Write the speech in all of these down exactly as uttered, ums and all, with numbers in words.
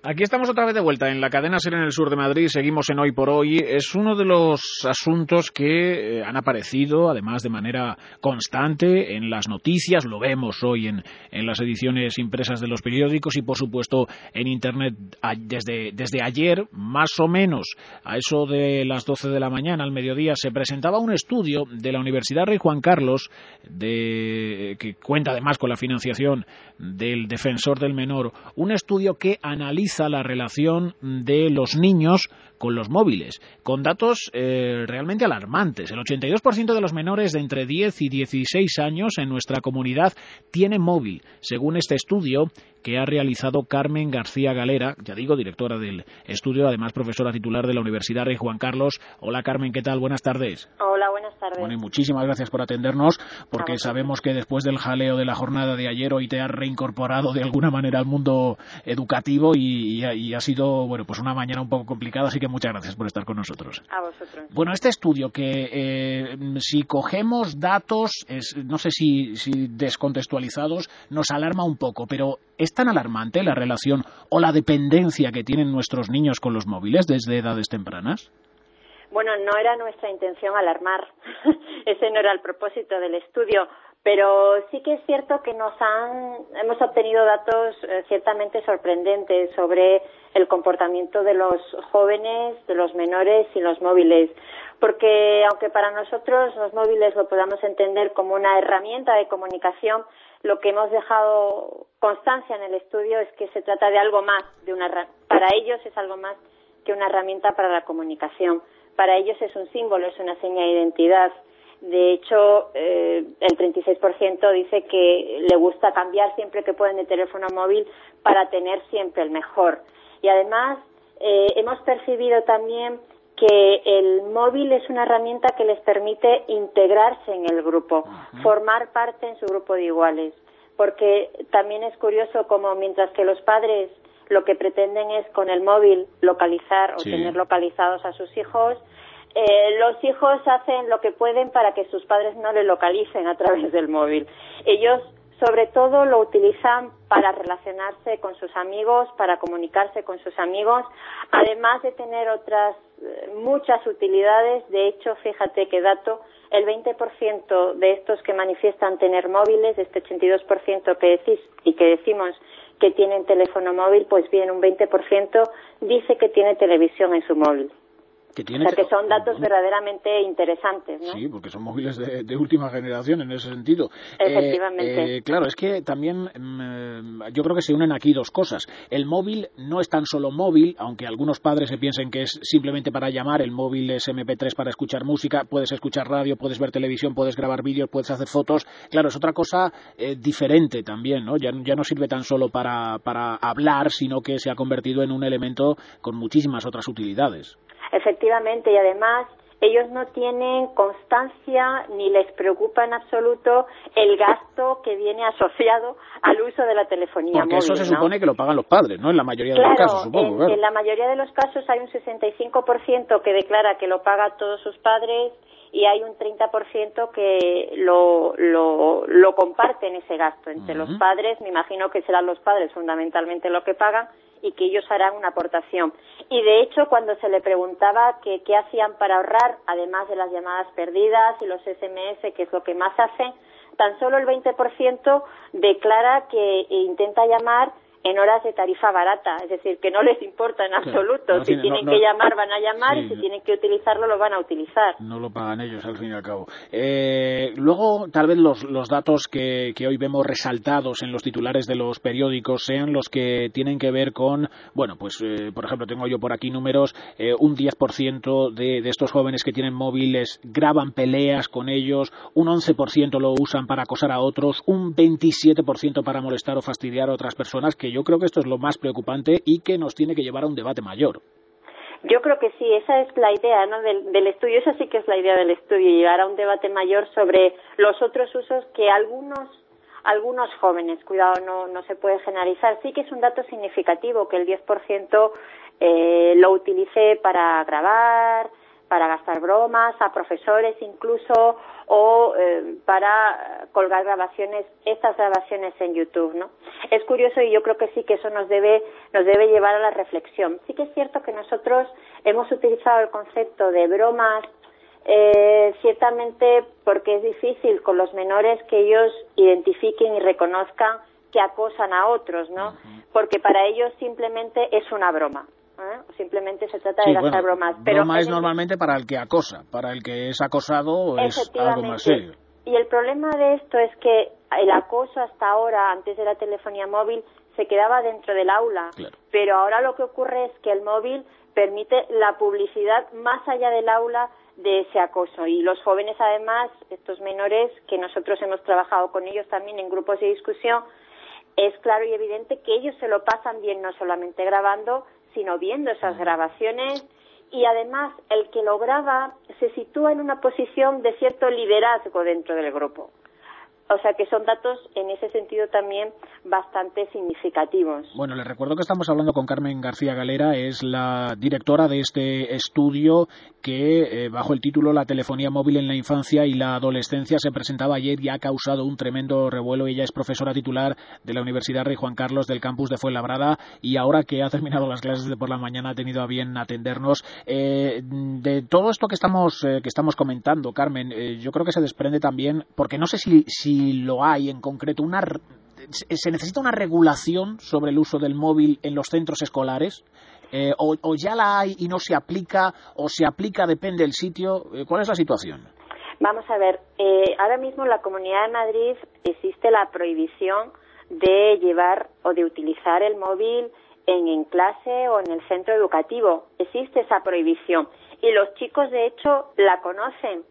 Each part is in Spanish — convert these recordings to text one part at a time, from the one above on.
Aquí estamos otra vez de vuelta en la cadena SER en el sur de Madrid. Seguimos en Hoy por Hoy. Es uno de los asuntos que eh, han aparecido, además, de manera constante en las noticias. Lo vemos hoy en, en las ediciones impresas de los periódicos y, por supuesto, en Internet a, desde, desde ayer, más o menos, a eso de las doce de la mañana, al mediodía, se presentaba un estudio de la Universidad Rey Juan Carlos, de, que cuenta además con la financiación del Defensor del Menor, un estudio que analiza la relación de los niños con los móviles, con datos eh, realmente alarmantes. El ochenta y dos por ciento de los menores de entre diez y dieciséis años en nuestra comunidad tiene móvil, según este estudio que ha realizado Carmen García Galera, ya digo, directora del estudio, además profesora titular de la Universidad Rey Juan Carlos. Hola Carmen, ¿qué tal? Buenas tardes. Hola, buenas tardes. Bueno, y muchísimas gracias por atendernos, porque sabemos que después del jaleo de la jornada de ayer, hoy te has reincorporado de alguna manera al mundo educativo y, y, y ha sido, bueno, pues una mañana un poco complicada, así que muchas gracias por estar con nosotros. A vosotros. Bueno, este estudio que eh, si cogemos datos, es, no sé si, si descontextualizados, nos alarma un poco, pero ¿es tan alarmante la relación o la dependencia que tienen nuestros niños con los móviles desde edades tempranas? Bueno, no era nuestra intención alarmar, ese no era el propósito del estudio, pero sí que es cierto que nos han, hemos obtenido datos eh, ciertamente sorprendentes sobre el comportamiento de los jóvenes, de los menores y los móviles, porque aunque para nosotros los móviles lo podamos entender como una herramienta de comunicación, lo que hemos dejado constancia en el estudio es que se trata de algo más, de una, para ellos es algo más que una herramienta para la comunicación. Para ellos es un símbolo, es una seña de identidad. De hecho, eh, el treinta y seis por ciento dice que le gusta cambiar siempre que pueden de teléfono móvil para tener siempre el mejor. Y además, eh, hemos percibido también que el móvil es una herramienta que les permite integrarse en el grupo, uh-huh. formar parte en su grupo de iguales. Porque también es curioso como mientras que los padres lo que pretenden es con el móvil localizar o sí. tener localizados a sus hijos, eh, los hijos hacen lo que pueden para que sus padres no le localicen a través del móvil. Ellos sobre todo lo utilizan para relacionarse con sus amigos, para comunicarse con sus amigos, además de tener otras eh, muchas utilidades. De hecho, fíjate qué dato, el veinte por ciento de estos que manifiestan tener móviles, de este ochenta y dos por ciento que decís y que decimos que tienen teléfono móvil, pues bien, un veinte por ciento dice que tiene televisión en su móvil. Que tiene o sea, que son datos verdaderamente interesantes, ¿no? Sí, porque son móviles de, de última generación en ese sentido. Efectivamente. Eh, eh, claro, es que también eh, yo creo que se unen aquí dos cosas. El móvil no es tan solo móvil, aunque algunos padres se piensen que es simplemente para llamar. El móvil es eme pe tres para escuchar música, puedes escuchar radio, puedes ver televisión, puedes grabar vídeos, puedes hacer fotos. Claro, es otra cosa eh, diferente también, ¿no? Ya, ya no sirve tan solo para, para hablar, sino que se ha convertido en un elemento con muchísimas otras utilidades. Efectivamente, y además ellos no tienen constancia ni les preocupa en absoluto el gasto que viene asociado al uso de la telefonía Porque móvil. Porque eso se ¿no? supone que lo pagan los padres, ¿no? En la mayoría claro, de los casos, supongo. En, claro, en la mayoría de los casos hay un sesenta y cinco por ciento que declara que lo paga todos sus padres y hay un treinta por ciento que lo, lo, lo comparten ese gasto entre uh-huh. los padres. Me imagino que serán los padres fundamentalmente lo que pagan y que ellos harán una aportación. Y de hecho, cuando se le preguntaba que qué hacían para ahorrar, además de las llamadas perdidas y los ese eme ese, que es lo que más hacen, tan solo el veinte por ciento declara que intenta llamar en horas de tarifa barata, es decir, que no les importa en absoluto. Claro, no si tiene, tienen no, que no, llamar, van a llamar, sí, y si tienen que utilizarlo, lo van a utilizar. No lo pagan ellos, al fin y al cabo. Eh, luego, tal vez los, los datos que, que hoy vemos resaltados en los titulares de los periódicos sean los que tienen que ver con, bueno, pues, eh, por ejemplo, tengo yo por aquí números, eh, un diez por ciento de, de estos jóvenes que tienen móviles graban peleas con ellos, un once por ciento lo usan para acosar a otros, un veintisiete por ciento para molestar o fastidiar a otras personas, que yo creo que esto es lo más preocupante y que nos tiene que llevar a un debate mayor. Yo creo que sí, esa es la idea, ¿no?, del, del estudio, esa sí que es la idea del estudio, llegar a un debate mayor sobre los otros usos que algunos algunos jóvenes, cuidado, no no se puede generalizar, sí que es un dato significativo que el diez por ciento eh, lo utilice para grabar, para gastar bromas a profesores incluso, o eh, para colgar grabaciones, estas grabaciones en YouTube, ¿no? Es curioso y yo creo que sí que eso nos debe, nos debe llevar a la reflexión. Sí que es cierto que nosotros hemos utilizado el concepto de bromas, eh, ciertamente porque es difícil con los menores que ellos identifiquen y reconozcan que acosan a otros, ¿no? Uh-huh. Porque para ellos simplemente es una broma. ¿Eh? Simplemente se trata sí, de gastar bueno, bromas. Pero broma es el... normalmente para el que acosa, para el que es acosado es algo más serio. Y el problema de esto es que el acoso hasta ahora, antes de la telefonía móvil, se quedaba dentro del aula. Claro. Pero ahora lo que ocurre es que el móvil permite la publicidad más allá del aula de ese acoso. Y los jóvenes, además, estos menores, que nosotros hemos trabajado con ellos también en grupos de discusión, es claro y evidente que ellos se lo pasan bien no solamente grabando, sino viendo esas grabaciones, y además el que lo graba se sitúa en una posición de cierto liderazgo dentro del grupo. O sea que son datos en ese sentido también bastante significativos. Bueno, les recuerdo que estamos hablando con Carmen García Galera, es la directora de este estudio que, eh, bajo el título La telefonía móvil en la infancia y la adolescencia, se presentaba ayer y ha causado un tremendo revuelo. Ella es profesora titular de la Universidad Rey Juan Carlos del campus de Fuenlabrada y ahora que ha terminado las clases de por la mañana ha tenido a bien atendernos. Eh, de todo esto que estamos, eh, que estamos comentando, Carmen, eh, yo creo que se desprende también, porque no sé si, si lo hay en concreto, una se necesita una regulación sobre el uso del móvil en los centros escolares, eh, o, o ya la hay y no se aplica, o se aplica, depende del sitio. ¿Cuál es la situación? Vamos a ver, eh, ahora mismo en la Comunidad de Madrid existe la prohibición de llevar o de utilizar el móvil en, en clase o en el centro educativo. Existe esa prohibición y los chicos de hecho la conocen.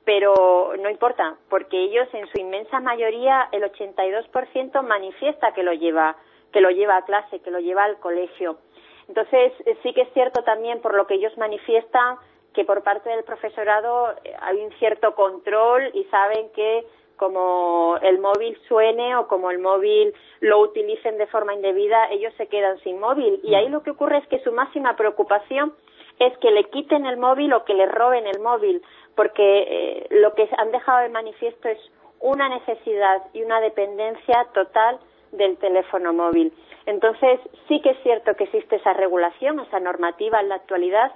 Pero no importa, porque ellos en su inmensa mayoría, el ochenta y dos por ciento manifiesta que lo lleva, que lo lleva a clase, que lo lleva al colegio. Entonces, sí que es cierto también por lo que ellos manifiestan que por parte del profesorado hay un cierto control y saben que como el móvil suene o como el móvil lo utilicen de forma indebida, ellos se quedan sin móvil. Y ahí lo que ocurre es que su máxima preocupación es que le quiten el móvil o que le roben el móvil, porque eh, lo que han dejado de manifiesto es una necesidad y una dependencia total del teléfono móvil. Entonces, sí que es cierto que existe esa regulación, esa normativa en la actualidad,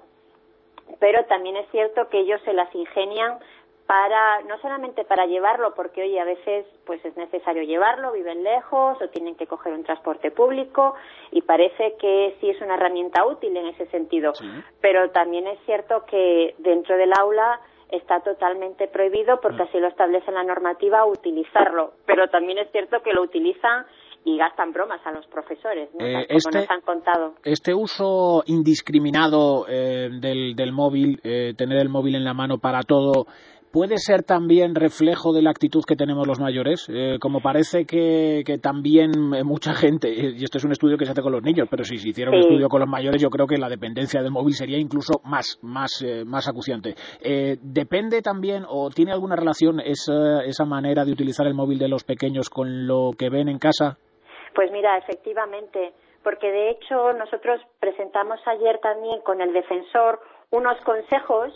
pero también es cierto que ellos se las ingenian para, no solamente para llevarlo, porque oye, a veces pues es necesario llevarlo, viven lejos o tienen que coger un transporte público y parece que sí es una herramienta útil en ese sentido, sí. Pero también es cierto que dentro del aula está totalmente prohibido porque así lo establece la normativa utilizarlo, pero también es cierto que lo utilizan y gastan bromas a los profesores, ¿no? Eh, como este, nos han contado. Este uso indiscriminado eh, del, del móvil, eh, tener el móvil en la mano para todo, ¿puede ser también reflejo de la actitud que tenemos los mayores? Eh, como parece que, que también mucha gente, y esto es un estudio que se hace con los niños, pero si se hiciera un sí. estudio con los mayores, yo creo que la dependencia del móvil sería incluso más, más, eh, más acuciante. Eh, ¿Depende también o tiene alguna relación esa, esa manera de utilizar el móvil de los pequeños con lo que ven en casa? Pues mira, efectivamente, porque de hecho nosotros presentamos ayer también con el defensor unos consejos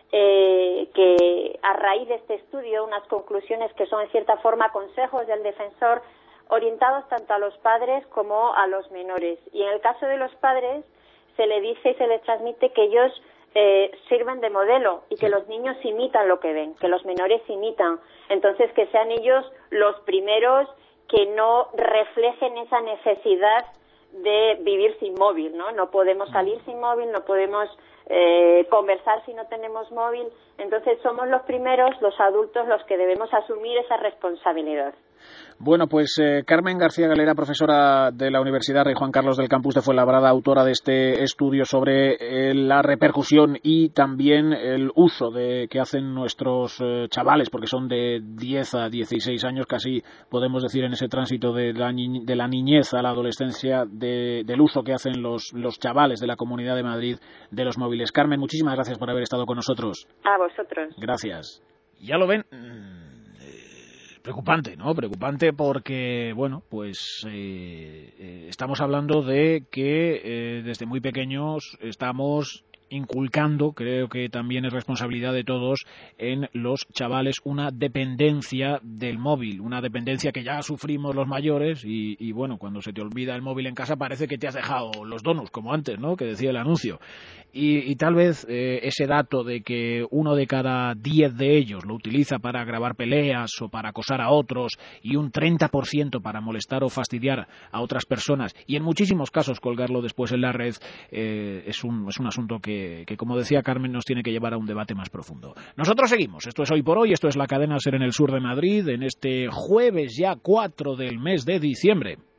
Eh, que a raíz de este estudio, unas conclusiones que son en cierta forma consejos del defensor orientados tanto a los padres como a los menores. Y en el caso de los padres se le dice y se les transmite que ellos eh, sirven de modelo y que los niños imitan lo que ven, que los menores imitan. Entonces que sean ellos los primeros que no reflejen esa necesidad de vivir sin móvil, ¿no? No podemos salir sin móvil, no podemos eh, conversar si no tenemos móvil. Entonces somos los primeros, los adultos, los que debemos asumir esa responsabilidad. Bueno, pues eh, Carmen García Galera, profesora de la Universidad Rey Juan Carlos del campus de Fuenlabrada, autora de este estudio sobre eh, la repercusión y también el uso de que hacen nuestros eh, chavales, porque son de diez a dieciséis años, casi podemos decir en ese tránsito de la, ni- de la niñez a la adolescencia, de, del uso que hacen los, los chavales de la Comunidad de Madrid de los móviles. Carmen, muchísimas gracias por haber estado con nosotros. A vosotros. Gracias. Ya lo ven. Preocupante, ¿no? Preocupante porque, bueno, pues eh, eh, estamos hablando de que eh, desde muy pequeños estamos inculcando, creo que también es responsabilidad de todos, en los chavales una dependencia del móvil, una dependencia que ya sufrimos los mayores y, y bueno, cuando se te olvida el móvil en casa parece que te has dejado los donuts, como antes, ¿no?, que decía el anuncio. Y, y tal vez eh, ese dato de que uno de cada diez de ellos lo utiliza para grabar peleas o para acosar a otros y un treinta por ciento para molestar o fastidiar a otras personas y en muchísimos casos colgarlo después en la red, eh, es, un, es un asunto que Que, que, como decía Carmen, nos tiene que llevar a un debate más profundo. Nosotros seguimos. Esto es Hoy por Hoy, esto es la cadena SER en el sur de Madrid, en este jueves ya cuatro del mes de diciembre.